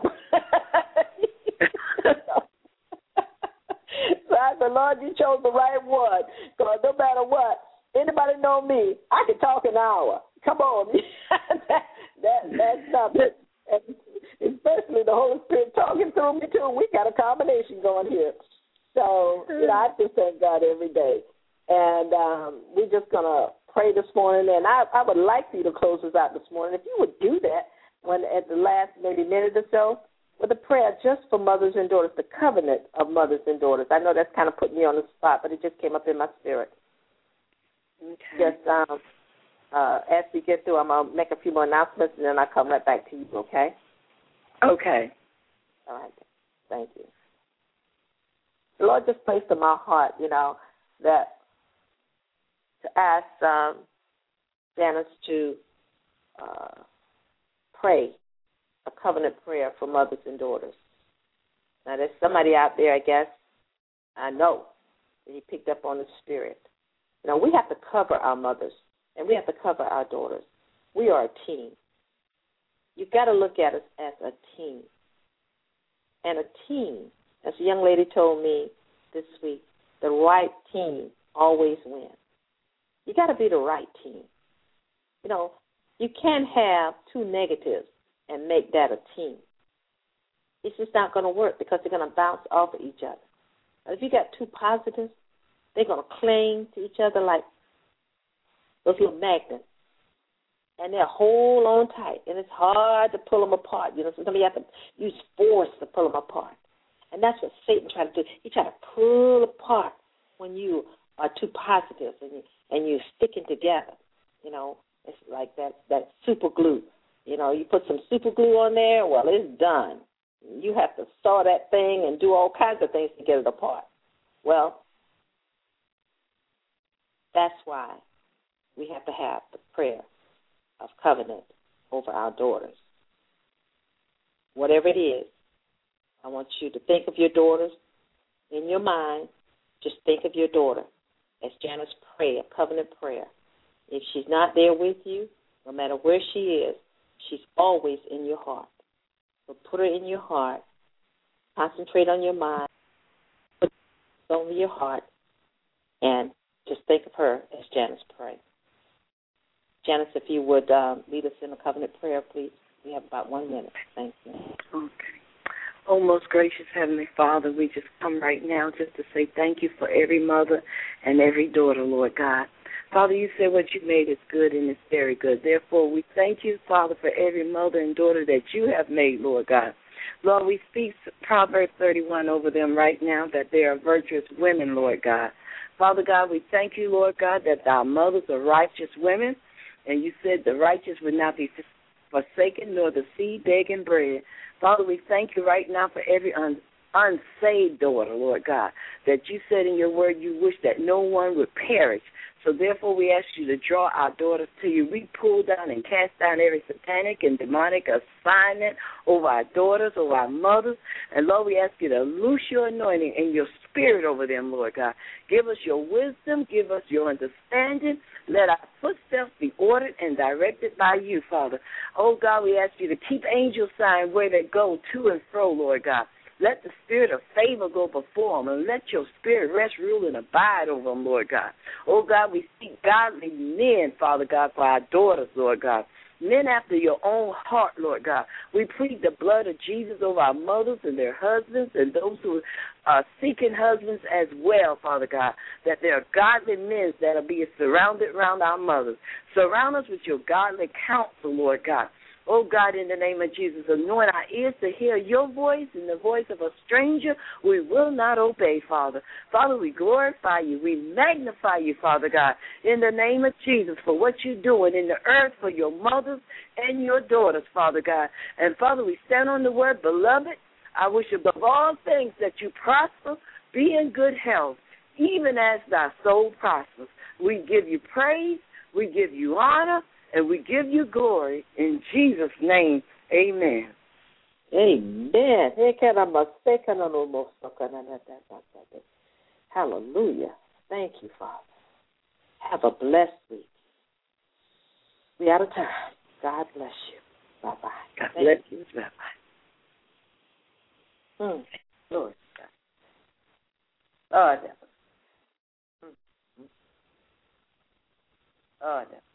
So I said, Lord, you chose the right one. Because no matter what, anybody know me, I can talk an hour. Come on. That's something. And especially the Holy Spirit talking through me, too. We got a combination going here. So, you know, I just thank God every day. And we're just going to pray this morning. And I would like for you to close us out this morning. If you would do that at the last maybe minute or so, with a prayer just for mothers and daughters, the covenant of mothers and daughters. I know that's kind of putting me on the spot, but it just came up in my spirit. Okay. Just as we get through, I'm going to make a few more announcements, and then I'll come right back to you, okay? Okay. All right. Thank you. The Lord just placed in my heart, you know, that to ask Janice to pray a covenant prayer for mothers and daughters. Now, there's somebody out there, I guess, I know, that he picked up on the spirit. You know, we have to cover our mothers, and we have to cover our daughters. We are a team. You've got to look at us as a team. And a team, as a young lady told me this week, the right team always wins. You got to be the right team. You know, you can't have two negatives and make that a team. It's just not going to work because they're going to bounce off of each other. But if you got two positives, they're going to cling to each other like those little magnets. And they'll hold on tight, and it's hard to pull them apart. You know, sometimes you have to use force to pull them apart. And that's what Satan tried to do. He tried to pull apart when you are two positives and you're sticking together. You know, it's like that super glue. You know, you put some super glue on there, well, it's done. You have to saw that thing and do all kinds of things to get it apart. Well, that's why we have to have the prayer of covenant over our daughters. Whatever it is, I want you to think of your daughters in your mind. Just think of your daughter as Janice pray a covenant prayer. If she's not there with you, no matter where she is, she's always in your heart. So put her in your heart. Concentrate on your mind. Put it over your heart. And just think of her as Janice pray. Janice, if you would lead us in a covenant prayer, please. We have about 1 minute. Thank you. Okay. Oh, most gracious Heavenly Father, we just come right now just to say thank you for every mother and every daughter, Lord God. Father, you said what you made is good and it's very good. Therefore, we thank you, Father, for every mother and daughter that you have made, Lord God. Lord, we speak Proverbs 31 over them right now, that they are virtuous women, Lord God. Father God, we thank you, Lord God, that our mothers are righteous women, and you said the righteous would not be forsaken, nor the seed begging bread. Father, we thank you right now for every unsaved daughter, Lord God, that you said in your word you wish that no one would perish. So therefore we ask you to draw our daughters to you. We pull down and cast down every satanic and demonic assignment over our daughters, over our mothers. And, Lord, we ask you to loose your anointing and your spirit over them, Lord God. Give us your wisdom. Give us your understanding. Let our footsteps be ordered and directed by you, Father. Oh, God, we ask you to keep angels sign where they go to and fro, Lord God. Let the spirit of favor go before them, and let your spirit rest, rule, and abide over them, Lord God. Oh, God, we seek godly men, Father God, for our daughters, Lord God. men after your own heart, Lord God. We plead the blood of Jesus over our mothers and their husbands and those who are seeking husbands as well, Father God, that there are godly men that are being surrounded around our mothers. Surround us with your godly counsel, Lord God. Oh, God, in the name of Jesus, anoint our ears to hear your voice and the voice of a stranger we will not obey, Father. Father, we glorify you. We magnify you, Father God, in the name of Jesus for what you're doing in the earth for your mothers and your daughters, Father God. And, Father, we stand on the word, beloved, I wish above all things that you prosper, be in good health, even as thy soul prospers. We give you praise, we give you honor, and we give you glory in Jesus' name. Amen. Amen. Hallelujah. Thank you, Father. Have a blessed week. We out of time. God bless you. Bye-bye. God bless you. Bye-bye. Lord God. Oh, devil. Oh, devil.